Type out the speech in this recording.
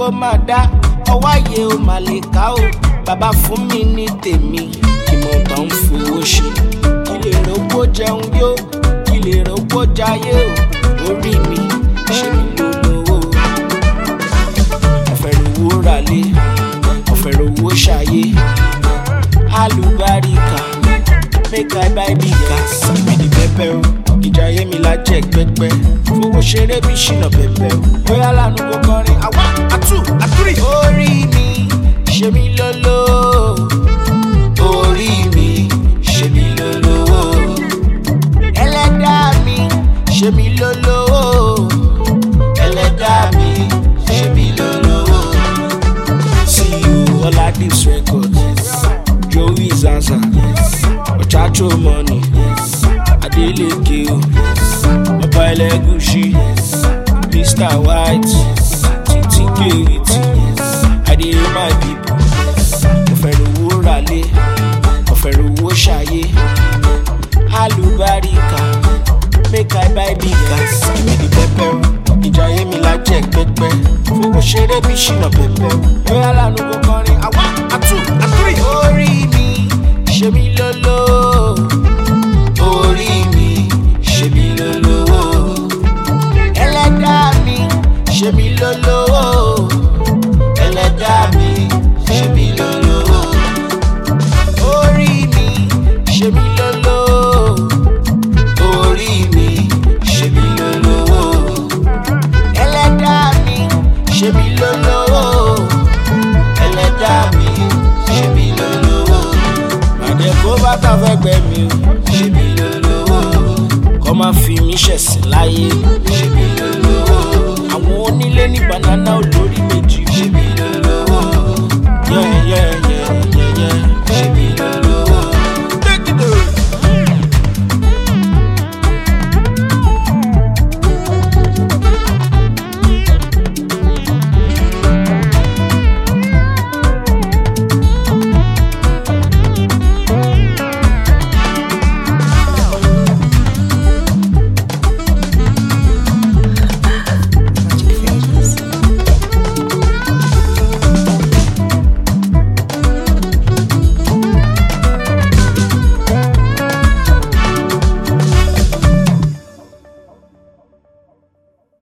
pọ́ máa dá ọwọ́ àyè ó máa lè ká o bàbá fún mi ní tèmi kí mo bá ń fowó ṣe kí lè rògbò jẹun yó kí lè rògbò jayé o orí mi ṣe mi lólówó ọ̀fẹ́ rówó ralé ọ̀fẹ́ rówó ṣayé alùbáríkà make I buy big gas mi di pẹpẹ o ìjayé mi la jẹ pẹpẹ fowó ṣeré bí ṣìnà pẹpẹ o bóyá lànà kò kọrin àwa àtú àtúrì. orí mi ṣe mi lóló orí mi ṣe mi lóló ẹlẹ́dàá mi ṣe mi lóló ẹlẹ́dàá mi ṣe mi lóló. See you all at this record. Joey Zaza, Ochacho money, Adeleke, Mobile Gucci, Mr. White, Titi Keriti, I dey my people. Ọ̀fẹ́ rówó ralé, ọ̀fẹ́ rówó ṣayé, alùbáríkà, make I buy big gas, give me the pepper. Ìjayé mi la jẹ pẹpẹ, fowó ṣeré bí ṣìnà pẹpẹ. Bóyá lànà kò kọrin, àwa àtú àtúrì. orí mi ṣe mi lóló.